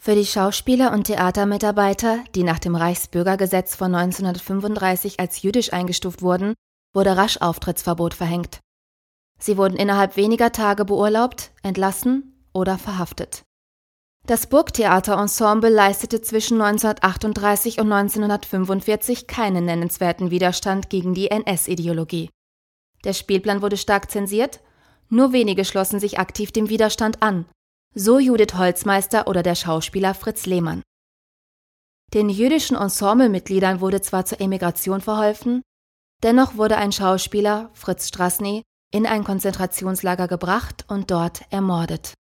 Für die Schauspieler und Theatermitarbeiter, die nach dem Reichsbürgergesetz von 1935 als jüdisch eingestuft wurden, wurde rasch Auftrittsverbot verhängt. Sie wurden innerhalb weniger Tage beurlaubt, entlassen oder verhaftet. Das Burgtheaterensemble leistete zwischen 1938 und 1945 keinen nennenswerten Widerstand gegen die NS-Ideologie. Der Spielplan wurde stark zensiert, nur wenige schlossen sich aktiv dem Widerstand an, so Judith Holzmeister oder der Schauspieler Fritz Lehmann. Den jüdischen Ensemblemitgliedern wurde zwar zur Emigration verholfen, dennoch wurde ein Schauspieler, Fritz Strassny, in ein Konzentrationslager gebracht und dort ermordet.